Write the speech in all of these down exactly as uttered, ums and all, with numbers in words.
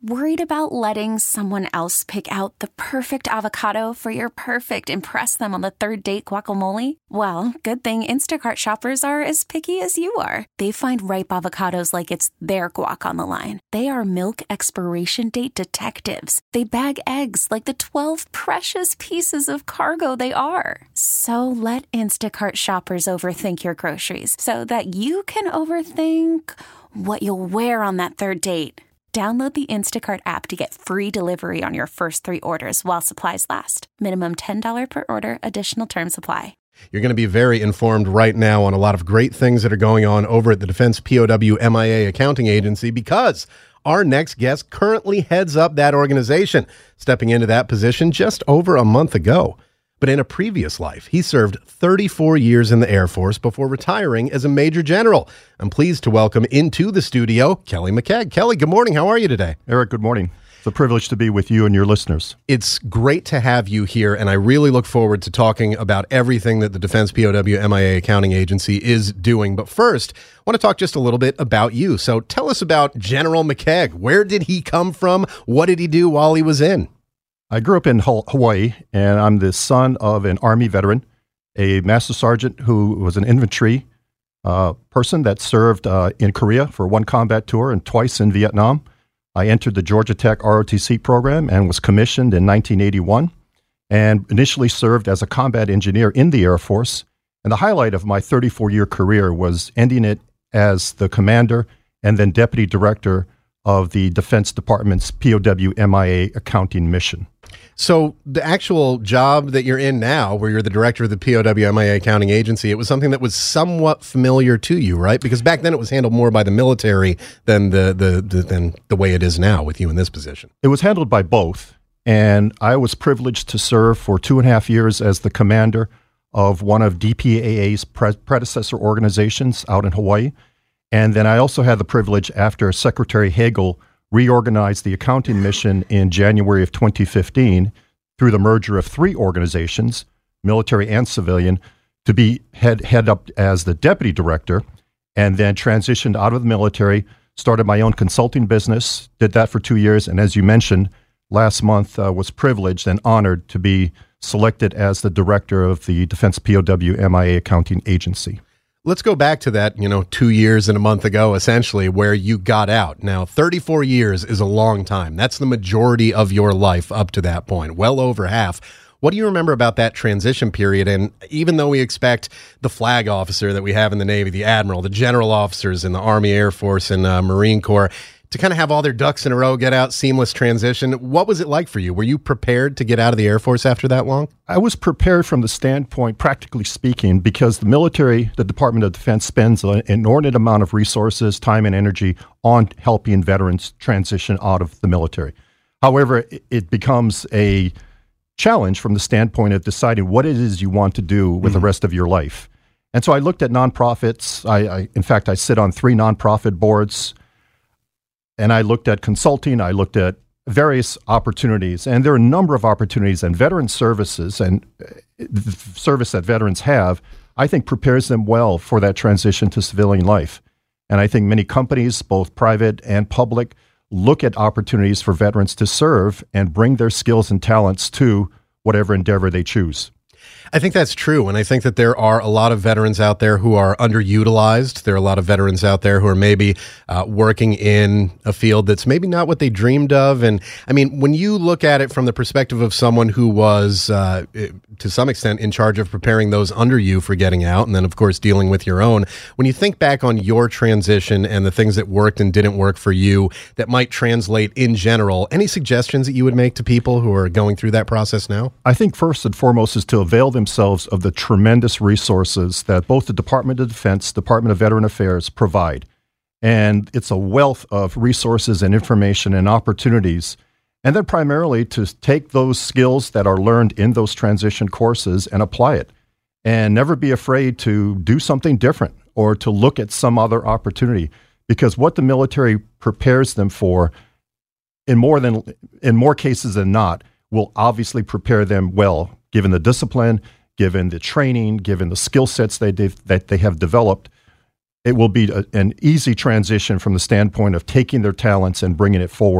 Worried about letting someone else pick out the perfect avocado for your perfect impress them on the third date guacamole? Well, good thing Instacart shoppers are as picky as you are. They find ripe avocados like it's their guac on the line. They are milk expiration date detectives. They bag eggs like the twelve precious pieces of cargo they are. So let Instacart shoppers overthink your groceries so that you can overthink what you'll wear on that third date. Download the Instacart app to get free delivery on your first three orders while supplies last. Minimum ten dollars per order. Additional terms apply. You're going to be very informed right now on a lot of great things that are going on over at the Defense P O W M I A Accounting Agency, because our next guest currently heads up that organization, stepping into that position just over a month ago. But in a previous life, he served thirty-four years in the Air Force before retiring as a Major General. I'm pleased to welcome into the studio Kelly McKeag. Kelly, good morning. How are you today? Eric, good morning. It's a privilege to be with you and your listeners. It's great to have you here, and I really look forward to talking about everything that the Defense P O W M I A Accounting Agency is doing. But first, I want to talk just a little bit about you. So tell us about General McKeag. Where did he come from? What did he do while he was in? I grew up in Hawaii, and I'm the son of an Army veteran, a Master Sergeant who was an infantry uh, person that served uh, in Korea for one combat tour and twice in Vietnam. I entered the Georgia Tech R O T C program and was commissioned in nineteen eighty-one, and initially served as a combat engineer in the Air Force. And the highlight of my thirty-four-year career was ending it as the commander and then deputy director of the Defense Department's P O W M I A accounting mission. So the actual job that you're in now, where you're the director of the P O W M I A Accounting Agency, it was something that was somewhat familiar to you, right? Because back then it was handled more by the military than the, the, the than the way it is now with you in this position. It was handled by both, and I was privileged to serve for two and a half years as the commander of one of D P A A's pre- predecessor organizations out in Hawaii. And then I also had the privilege, after Secretary Hagel reorganized the accounting mission in January of twenty fifteen through the merger of three organizations, military and civilian, to be head, head up as the deputy director, and then transitioned out of the military, started my own consulting business, did that for two years, and as you mentioned, last month uh, was privileged and honored to be selected as the director of the Defense P O W M I A Accounting Agency. Let's go back to that, you know, two years and a month ago, essentially, where you got out. Now, thirty-four years is a long time. That's the majority of your life up to that point, well over half. What do you remember about that transition period? And even though we expect the flag officer that we have in the Navy, the admiral, the general officers in the Army, Air Force, and uh, Marine Corps, to kind of have all their ducks in a row, get out, seamless transition, what was it like for you? Were you prepared to get out of the Air Force after that long? I was prepared from the standpoint, practically speaking, because the military, the Department of Defense, spends an inordinate amount of resources, time, and energy on helping veterans transition out of the military. However, it becomes a challenge from the standpoint of deciding what it is you want to do with mm-hmm. the rest of your life. And so I looked at nonprofits. I, I, in fact, I sit on three nonprofit boards. And I looked at consulting, I looked at various opportunities, and there are a number of opportunities, and veteran services and the service that veterans have, I think, prepares them well for that transition to civilian life. And I think many companies, both private and public, look at opportunities for veterans to serve and bring their skills and talents to whatever endeavor they choose. I think that's true, and I think that there are a lot of veterans out there who are underutilized. There are a lot of veterans out there who are maybe uh, working in a field that's maybe not what they dreamed of. And I mean, when you look at it from the perspective of someone who was, uh, to some extent, in charge of preparing those under you for getting out, and then, of course, dealing with your own, when you think back on your transition and the things that worked and didn't work for you that might translate in general, any suggestions that you would make to people who are going through that process now? I think first and foremost is to avail themselves of the tremendous resources that both the Department of Defense, Department of Veteran Affairs provide. And it's a wealth of resources and information and opportunities. And then primarily to take those skills that are learned in those transition courses and apply it. And never be afraid to do something different or to look at some other opportunity. Because what the military prepares them for, in more than in more cases than not, will obviously prepare them well, given the discipline, given the training, given the skill sets they that they have developed. It will be a, an easy transition from the standpoint of taking their talents and bringing it forward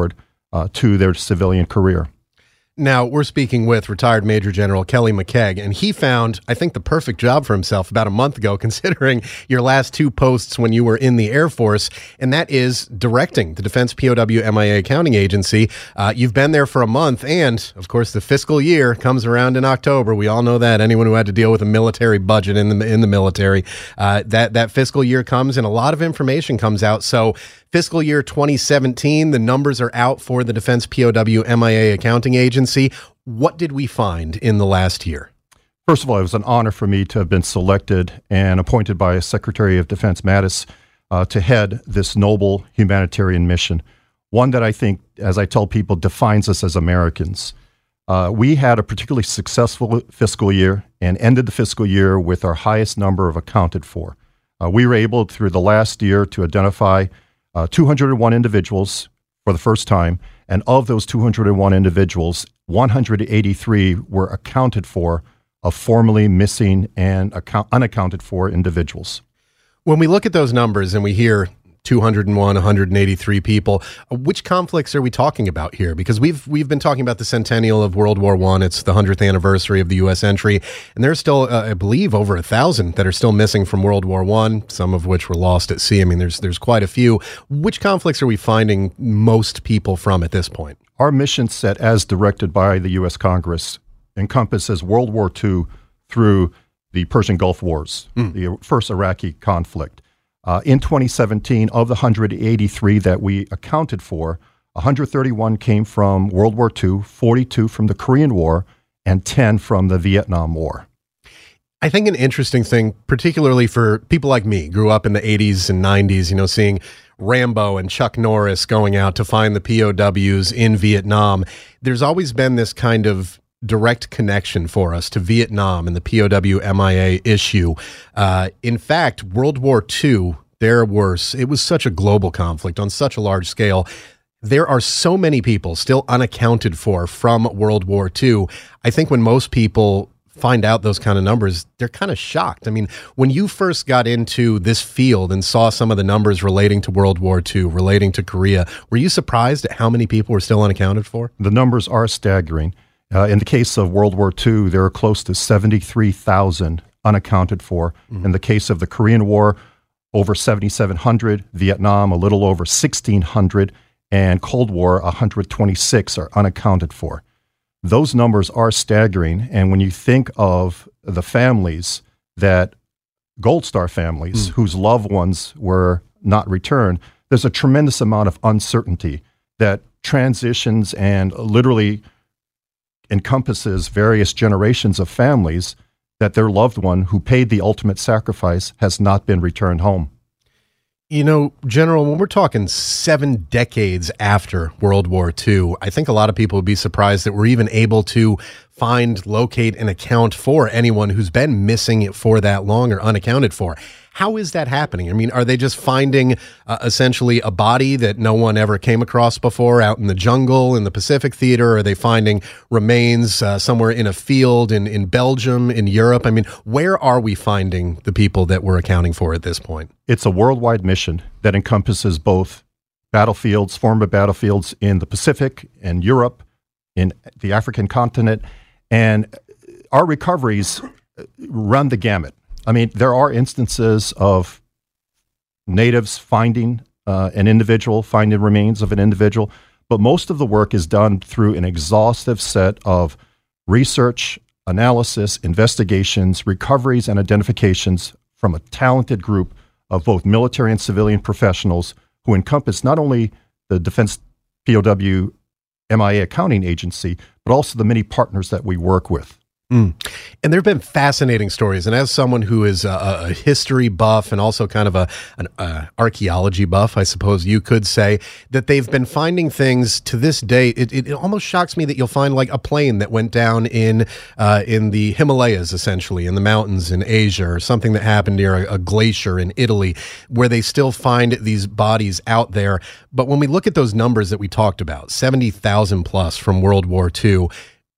uh, to their civilian career. Now, we're speaking with retired Major General Kelly McKeag, and he found, I think, the perfect job for himself about a month ago, considering your last two posts when you were in the Air Force, and that is directing the Defense P O W M I A Accounting Agency. Uh, you've been there for a month, and, of course, the fiscal year comes around in October. We all know that. Anyone who had to deal with a military budget in the in the military, uh, that, that fiscal year comes, and a lot of information comes out. So, fiscal year twenty seventeen, the numbers are out for the Defense P O W M I A Accounting Agency. What did we find in the last year? First of all, it was an honor for me to have been selected and appointed by Secretary of Defense Mattis uh, to head this noble humanitarian mission, one that I think, as I tell people, defines us as Americans. Uh, we had a particularly successful fiscal year and ended the fiscal year with our highest number of accounted for. Uh, we were able, through the last year, to identify Uh, two hundred one individuals for the first time, and of those two hundred one individuals, one hundred eighty-three were accounted for of formerly missing and account- unaccounted for individuals. When we look at those numbers and we hear two hundred one, one hundred eighty-three people, which conflicts are we talking about here? Because we've we've been talking about the centennial of World War One. It's the hundredth anniversary of the U S entry, and there's still, uh, I believe, over a thousand that are still missing from World War One, some of which were lost at sea. I mean, there's there's quite a few. Which conflicts are we finding most people from at this point? Our mission set, as directed by the U S Congress, encompasses World War Two through the Persian Gulf Wars, mm. the first Iraqi conflict. Uh, in twenty seventeen, of the one hundred eighty-three that we accounted for, one hundred thirty-one came from World War Two, forty-two from the Korean War, and ten from the Vietnam War. I think an interesting thing, particularly for people like me, grew up in the eighties and nineties, you know, seeing Rambo and Chuck Norris going out to find the P O Ws in Vietnam. There's always been this kind of direct connection for us to Vietnam and the P O W M I A issue. Uh, in fact, World War Two, there were, it was such a global conflict on such a large scale. There are so many people still unaccounted for from World War Two. I think when most people find out those kind of numbers, they're kind of shocked. I mean, when you first got into this field and saw some of the numbers relating to World War Two, relating to Korea, were you surprised at how many people were still unaccounted for? The numbers are staggering. Uh, in the case of World War Two, there are close to seventy-three thousand unaccounted for. Mm-hmm. In the case of the Korean War, over seventy-seven hundred. Vietnam, a little over sixteen hundred. And Cold War, one hundred twenty-six are unaccounted for. Those numbers are staggering. And when you think of the families that, Gold Star families, mm. whose loved ones were not returned, there's a tremendous amount of uncertainty that transitions and literally encompasses various generations of families that their loved one who paid the ultimate sacrifice has not been returned home. You know, General, when we're talking seven decades after World War Two, I think a lot of people would be surprised that we're even able to find, locate, and account for anyone who's been missing for that long or unaccounted for. How is that happening? I mean, are they just finding uh, essentially a body that no one ever came across before out in the jungle, in the Pacific Theater? Are they finding remains uh, somewhere in a field in, in Belgium, in Europe? I mean, where are we finding the people that we're accounting for at this point? It's a worldwide mission that encompasses both battlefields, former battlefields in the Pacific and Europe, in the African continent, and our recoveries run the gamut. I mean, there are instances of natives finding uh, an individual, finding remains of an individual, but most of the work is done through an exhaustive set of research, analysis, investigations, recoveries, and identifications from a talented group of both military and civilian professionals who encompass not only the Defense P O W M I A Accounting Agency, but also the many partners that we work with. Mm. And there have been fascinating stories. And as someone who is a, a history buff and also kind of a an uh, archaeology buff, I suppose you could say, that they've been finding things to this day. It, it, it almost shocks me that you'll find like a plane that went down in uh, in the Himalayas, essentially, in the mountains in Asia, or something that happened near a, a glacier in Italy, where they still find these bodies out there. But when we look at those numbers that we talked about, seventy thousand plus from World War Two,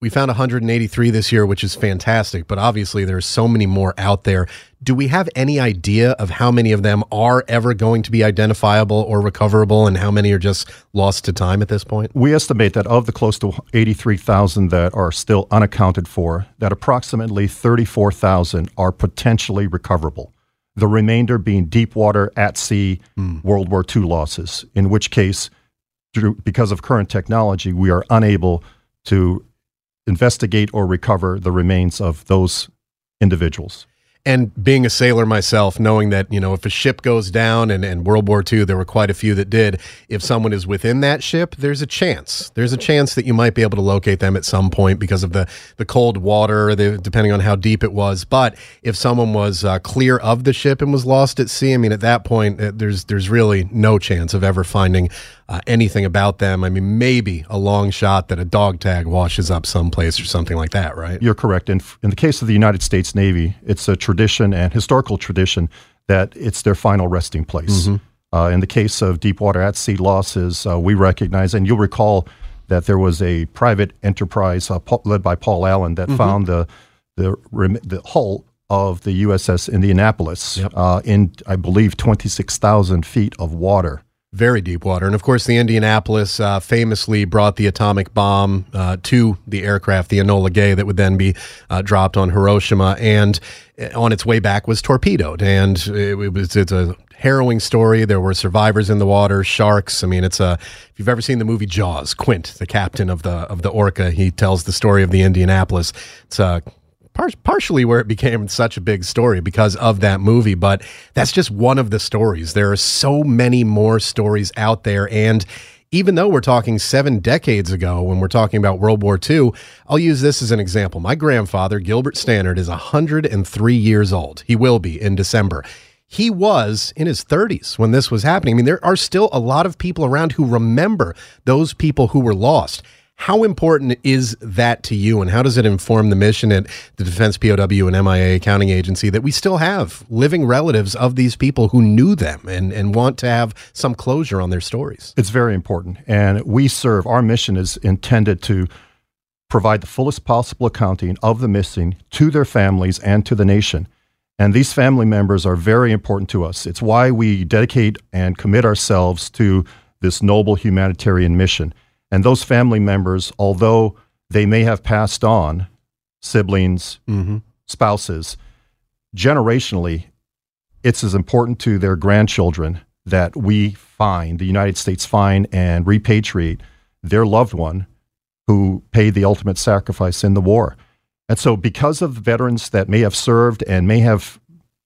We found one hundred eighty-three this year, which is fantastic, but obviously there's so many more out there. Do we have any idea of how many of them are ever going to be identifiable or recoverable, and how many are just lost to time at this point? We estimate that of the close to eighty-three thousand that are still unaccounted for, that approximately thirty-four thousand are potentially recoverable. The remainder being deep water, at sea, mm. World War Two losses, in which case, through, because of current technology, we are unable to investigate or recover the remains of those individuals. And being a sailor myself, knowing that, you know, if a ship goes down, and, and World War Two, there were quite a few that did, if someone is within that ship, there's a chance. There's a chance that you might be able to locate them at some point because of the, the cold water, the, depending on how deep it was. But if someone was uh, clear of the ship and was lost at sea, I mean, at that point, uh, there's there's really no chance of ever finding uh, anything about them. I mean, maybe a long shot that a dog tag washes up someplace or something like that, right? You're correct. In, in the case of the United States Navy, it's a tradition and historical tradition that it's their final resting place. Mm-hmm. Uh, in the case of deepwater at sea losses, uh, we recognize, and you'll recall that there was a private enterprise uh, led by Paul Allen that mm-hmm. found the, the the hull of the U S S Indianapolis yep. uh, in, I believe, twenty-six thousand feet of water. Very deep water. And of course, the Indianapolis uh, famously brought the atomic bomb uh, to the aircraft, the Enola Gay, that would then be uh, dropped on Hiroshima, and on its way back was torpedoed. And it, it was it's a harrowing story. There were survivors in the water, sharks. I mean, it's a if you've ever seen the movie Jaws, Quint, the captain of the of the Orca, he tells the story of the Indianapolis. It's a Par- partially where it became such a big story because of that movie, but that's just one of the stories. There are so many more stories out there, and even though we're talking seven decades ago when we're talking about World War Two, I'll use this as an example. My grandfather, Gilbert Stannard, is one hundred three years old. He will be in December. He was in his thirties when this was happening. I mean, there are still a lot of people around who remember those people who were lost. How important is that to you, and how does it inform the mission at the Defense P O W and M I A Accounting Agency that we still have living relatives of these people who knew them and, and want to have some closure on their stories? It's very important, and we serve, our mission is intended to provide the fullest possible accounting of the missing to their families and to the nation. And these family members are very important to us. It's why we dedicate and commit ourselves to this noble humanitarian mission. And those family members, although they may have passed on, siblings, mm-hmm. spouses, generationally, it's as important to their grandchildren that we find, the United States find and repatriate their loved one who paid the ultimate sacrifice in the war. And so because of veterans that may have served and may have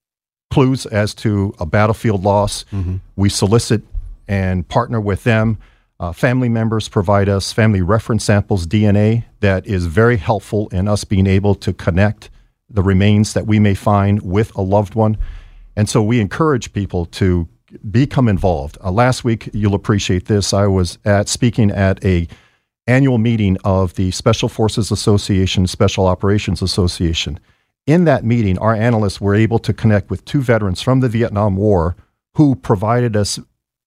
clues as to a battlefield loss, mm-hmm. we solicit and partner with them. Uh, family members provide us family reference samples, D N A, that is very helpful in us being able to connect the remains that we may find with a loved one. And so we encourage people to become involved. Uh, last week, you'll appreciate this, I was at speaking at a annual meeting of the Special Forces Association, Special Operations Association. In that meeting, our analysts were able to connect with two veterans from the Vietnam War who provided us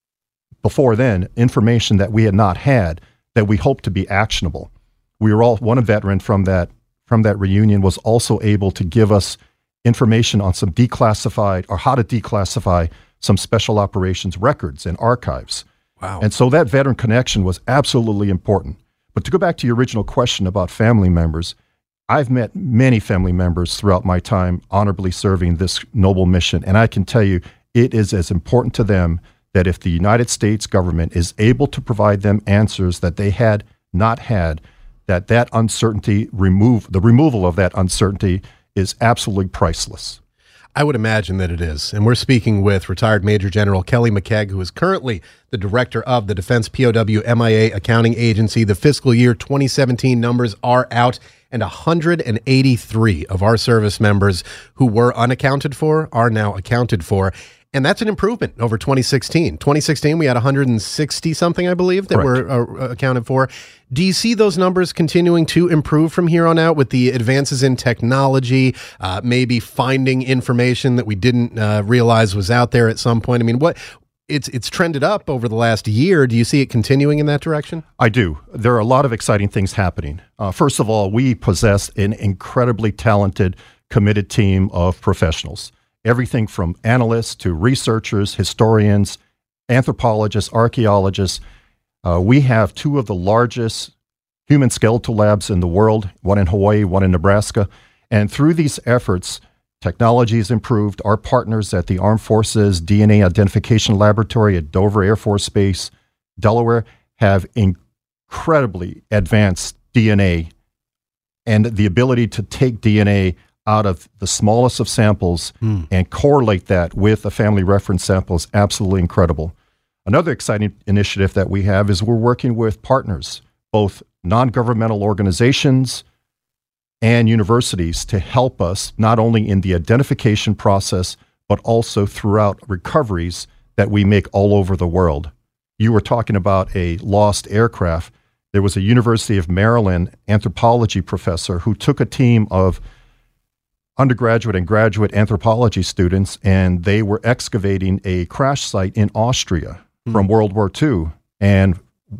before then information that we had not had that we hoped to be actionable. We were all, one veteran from that from that reunion was also able to give us information on some declassified, or how to declassify some special operations records and archives. Wow. And so that veteran connection was absolutely important. But to go back to your original question about family members, I've met many family members throughout my time honorably serving this noble mission, and I can tell you it is as important to them that if the United States government is able to provide them answers that they had not had, that that uncertainty, remove the removal of that uncertainty is absolutely priceless. I would imagine that it is. And we're speaking with retired Major General Kelly McKeag, who is currently the director of the Defense P O W M I A Accounting Agency. The fiscal year twenty seventeen numbers are out, and one hundred eighty-three of our service members who were unaccounted for are now accounted for. And that's an improvement over twenty sixteen. twenty sixteen, we had one hundred sixty something, I believe, that Correct. were uh, accounted for. Do you see those numbers continuing to improve from here on out with the advances in technology, uh, maybe finding information that we didn't uh, realize was out there at some point? I mean, what it's it's trended up over the last year. Do you see it continuing in that direction? I do. There are a lot of exciting things happening. Uh, first of all, we possess an incredibly talented, committed team of professionals. Everything from analysts to researchers, historians, anthropologists, archaeologists. Uh, we have two of the largest human skeletal labs in the world, one in Hawaii, one in Nebraska. And through these efforts, technology has improved. Our partners at the Armed Forces D N A Identification Laboratory at Dover Air Force Base, Delaware, have incredibly advanced D N A and the ability to take D N A out of the smallest of samples mm. and correlate that with a family reference sample is absolutely incredible. Another exciting initiative that we have is we're working with partners, both non-governmental organizations and universities, to help us not only in the identification process, but also throughout recoveries that we make all over the world. You were talking about a lost aircraft. There was a University of Maryland anthropology professor who took a team of undergraduate and graduate anthropology students, and they were excavating a crash site in Austria mm. from World War Two and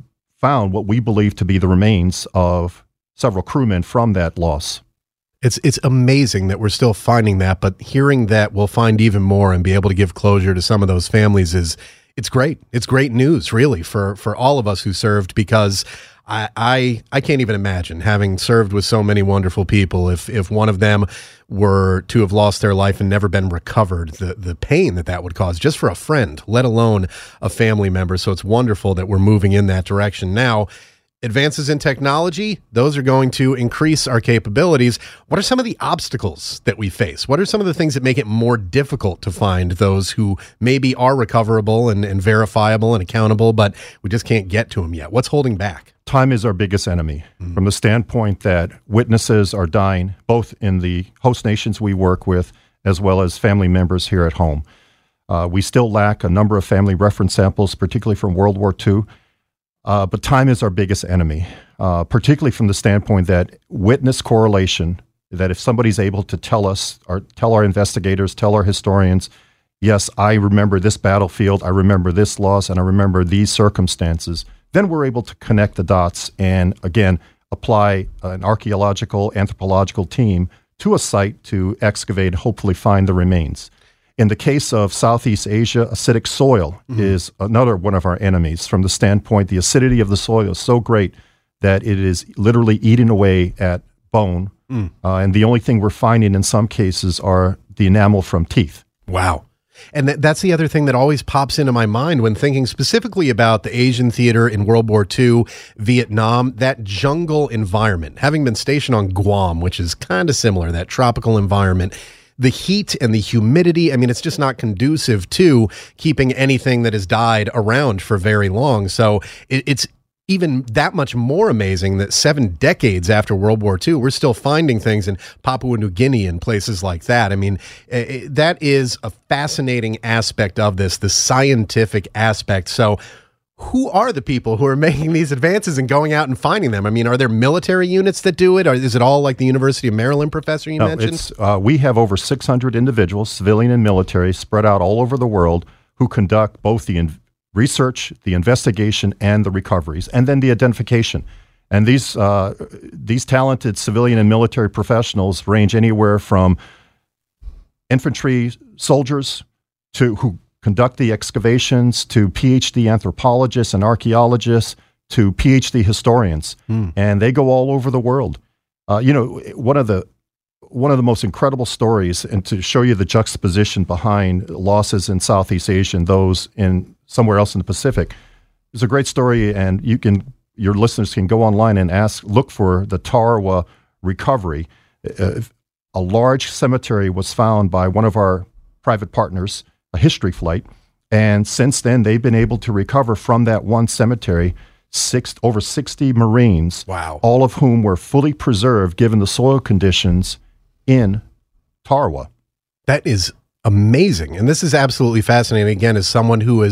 found what we believe to be the remains of several crewmen from that loss. It's it's amazing that we're still finding that, but hearing that we'll find even more and be able to give closure to some of those families is it's great. It's great news, really, for for all of us who served, because I, I I can't even imagine, having served with so many wonderful people, if if one of them were to have lost their life and never been recovered, the the pain that that would cause just for a friend, let alone a family member. So it's wonderful that we're moving in that direction now. Advances in technology, those are going to increase our capabilities. What are some of the obstacles that we face? What are some of the things that make it more difficult to find those who maybe are recoverable and, and verifiable and accountable, but we just can't get to them yet? What's holding back? Time is our biggest enemy, mm-hmm. from the standpoint that witnesses are dying, both in the host nations we work with, as well as family members here at home. Uh, we still lack a number of family reference samples, particularly from World War Two. Uh, but time is our biggest enemy, uh, particularly from the standpoint that witness correlation, that if somebody's able to tell us, or tell our investigators, tell our historians, yes, I remember this battlefield, I remember this loss, and I remember these circumstances, then we're able to connect the dots and, again, apply an archaeological, anthropological team to a site to excavate, hopefully find the remains. In the case of Southeast Asia, acidic soil mm-hmm. is another one of our enemies, from the standpoint the acidity of the soil is so great that it is literally eating away at bone. Mm. Uh, and the only thing we're finding in some cases are the enamel from teeth. Wow. And th- that's the other thing that always pops into my mind when thinking specifically about the Asian theater in World War Two, Vietnam, that jungle environment. Having been stationed on Guam, which is kind of similar, that tropical environment, the heat and the humidity, I mean, it's just not conducive to keeping anything that has died around for very long. So it, it's even that much more amazing that seven decades after World War Two, we're still finding things in Papua New Guinea and places like that. I mean, it, that is a fascinating aspect of this, the scientific aspect. So who are the people who are making these advances and going out and finding them? I mean, are there military units that do it? Or is it all like the University of Maryland professor you no, mentioned? It's, uh, we have over six hundred individuals, civilian and military, spread out all over the world, who conduct both the in- research, the investigation, and the recoveries, and then the identification. And these uh, these talented civilian and military professionals range anywhere from infantry soldiers to who conduct the excavations, to P H D anthropologists and archaeologists, to P H D historians, mm. and they go all over the world. Uh, you know, one of the one of the most incredible stories, and to show you the juxtaposition behind losses in Southeast Asia and those in somewhere else in the Pacific, there's a great story, and you can your listeners can go online and ask, look for the Tarawa recovery. Uh, a large cemetery was found by one of our private partners, a history flight, and since then they've been able to recover from that one cemetery six over sixty Marines, wow, all of whom were fully preserved given the soil conditions in Tarawa. That is amazing, and this is absolutely fascinating. Again, as someone who has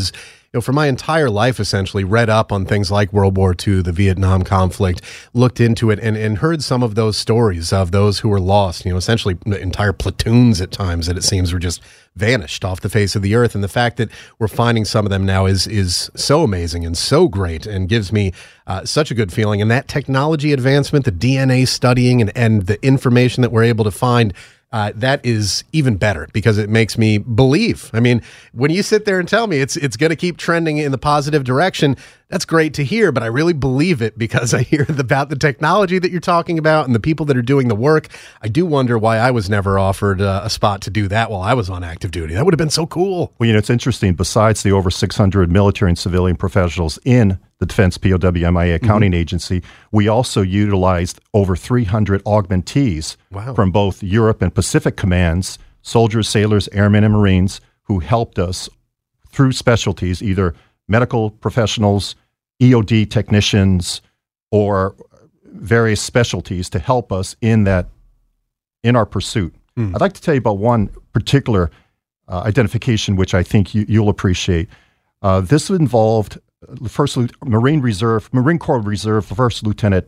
know, for my entire life, essentially, read up on things like World War Two, the Vietnam conflict, looked into it, and, and heard some of those stories of those who were lost, you know, essentially entire platoons at times that it seems were just vanished off the face of the earth. And the fact that we're finding some of them now is is so amazing and so great and gives me uh, such a good feeling. And that technology advancement, the D N A studying and, and the information that we're able to find, Uh, that is even better because it makes me believe. I mean, when you sit there and tell me it's it's going to keep trending in the positive direction, that's great to hear, but I really believe it because I hear about the technology that you're talking about and the people that are doing the work. I do wonder why I was never offered uh, a spot to do that while I was on active duty. That would have been so cool. Well, you know, it's interesting. Besides the over six hundred military and civilian professionals in the Defense P O W M I A accounting mm-hmm. agency, we also utilized over three hundred augmentees wow. from both Europe and Pacific commands, soldiers, sailors, airmen, and Marines who helped us through specialties, either medical professionals, E O D technicians, or various specialties to help us in that, in our pursuit. Mm. I'd like to tell you about one particular uh, identification, which I think you, you'll appreciate. Uh, this involved First Marine Reserve, Marine Corps Reserve First Lieutenant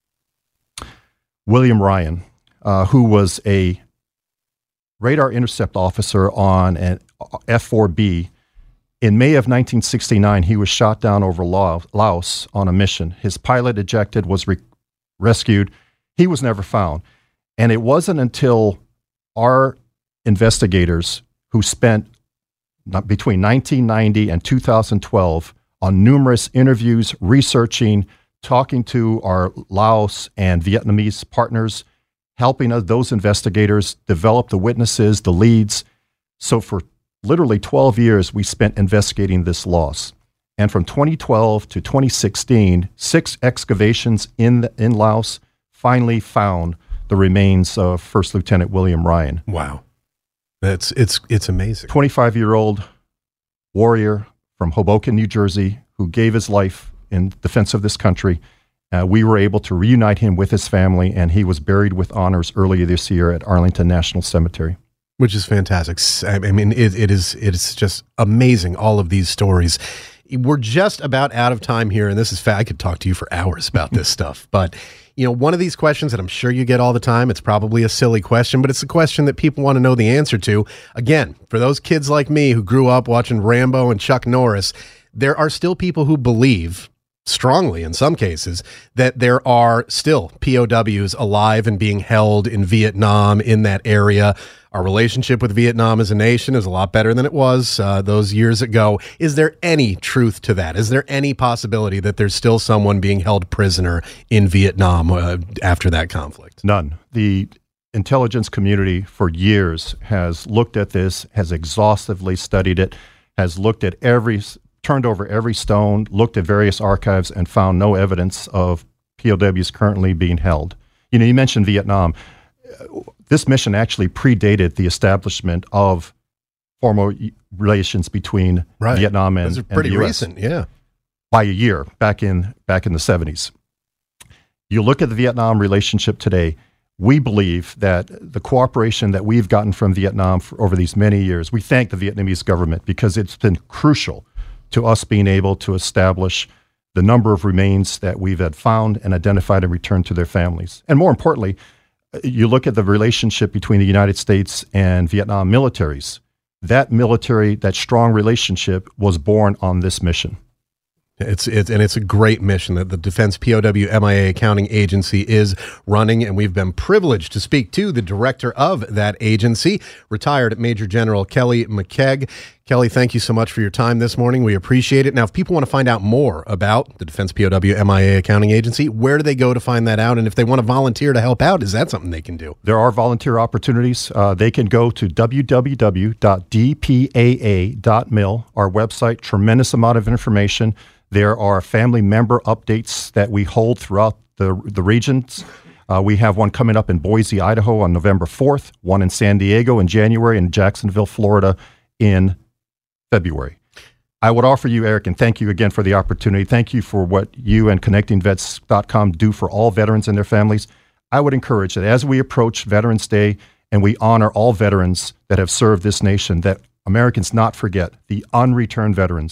William Ryan, uh, who was a radar intercept officer on an F four B. In May of nineteen sixty-nine, he was shot down over Laos on a mission. His pilot ejected, was re- rescued. He was never found. And it wasn't until our investigators, who spent not between nineteen ninety and two thousand twelve on numerous interviews, researching, talking to our Laos and Vietnamese partners, helping us, those investigators develop the witnesses, the leads. So for literally twelve years, we spent investigating this loss. And from twenty twelve to twenty sixteen, six excavations in the, in Laos finally found the remains of First Lieutenant William Ryan. Wow. That's it's it's amazing. twenty-five-year-old warrior from Hoboken, New Jersey, who gave his life in defense of this country. Uh, we were able to reunite him with his family, and he was buried with honors earlier this year at Arlington National Cemetery. Which is fantastic. I mean, it, it is it is just amazing, all of these stories. We're just about out of time here, and this is fa- I could talk to you for hours about this stuff. But, you know, one of these questions that I'm sure you get all the time, it's probably a silly question, but it's a question that people want to know the answer to. Again, for those kids like me who grew up watching Rambo and Chuck Norris, there are still people who believe, strongly in some cases, that there are still P O Ws alive and being held in Vietnam, in that area. Our relationship with Vietnam as a nation is a lot better than it was uh, those years ago. Is there any truth to that? Is there any possibility that there's still someone being held prisoner in Vietnam uh, after that conflict? None. The intelligence community for years has looked at this, has exhaustively studied it, has looked at every, turned over every stone, looked at various archives, and found no evidence of P O Ws currently being held. You know, you mentioned Vietnam. This mission actually predated the establishment of formal relations between right. Vietnam and, Those are pretty and the U S recent, yeah, by a year back in back in the seventies. You look at the Vietnam relationship today. We believe that the cooperation that we've gotten from Vietnam for over these many years, we thank the Vietnamese government because it's been crucial to us being able to establish the number of remains that we've had found and identified and returned to their families. And more importantly, you look at the relationship between the United States and Vietnam militaries. That military, that strong relationship was born on this mission. It's it's and it's a great mission that the Defense P O W M I A Accounting Agency is running, and we've been privileged to speak to the director of that agency, retired Major General Kelly McKeag. Kelly, thank you so much for your time this morning. We appreciate it. Now, if people want to find out more about the Defense P O W M I A Accounting Agency, where do they go to find that out? And if they want to volunteer to help out, is that something they can do? There are volunteer opportunities. Uh, they can go to w w w dot d p a a dot mil, our website, tremendous amount of information. There are family member updates that we hold throughout the, the regions. Uh, we have one coming up in Boise, Idaho on November fourth, one in San Diego in January, and Jacksonville, Florida in February. I would offer you, Eric, and thank you again for the opportunity. Thank you for what you and connecting vets dot com do for all veterans and their families. I would encourage that as we approach Veterans Day and we honor all veterans that have served this nation, that Americans not forget the unreturned veterans,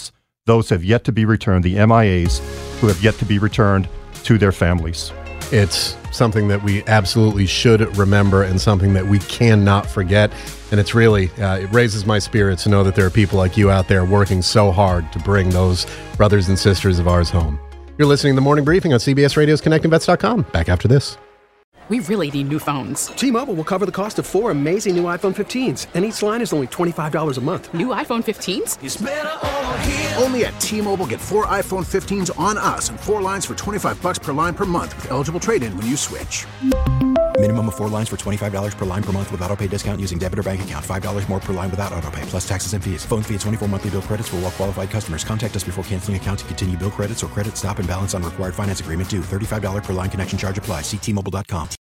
those have yet to be returned, the M I As who have yet to be returned to their families. It's something that we absolutely should remember and something that we cannot forget. And it's really, uh, it raises my spirits to know that there are people like you out there working so hard to bring those brothers and sisters of ours home. You're listening to The Morning Briefing on C B S Radio's Connecting Vets dot com. Back after this. We really need new phones. T-Mobile will cover the cost of four amazing new iPhone fifteens, and each line is only twenty-five dollars a month. New iPhone fifteens? It's better over here. Only at T-Mobile, get four iPhone fifteens on us and four lines for twenty-five dollars per line per month with eligible trade-in when you switch. Minimum of four lines for twenty-five dollars per line per month with autopay discount using debit or bank account. five dollars more per line without autopay, plus taxes and fees. Phone fee at twenty-four monthly bill credits for well-qualified customers. Contact us before canceling account to continue bill credits or credit stop and balance on required finance agreement due. thirty-five dollars per line connection charge applies. See T Mobile dot com.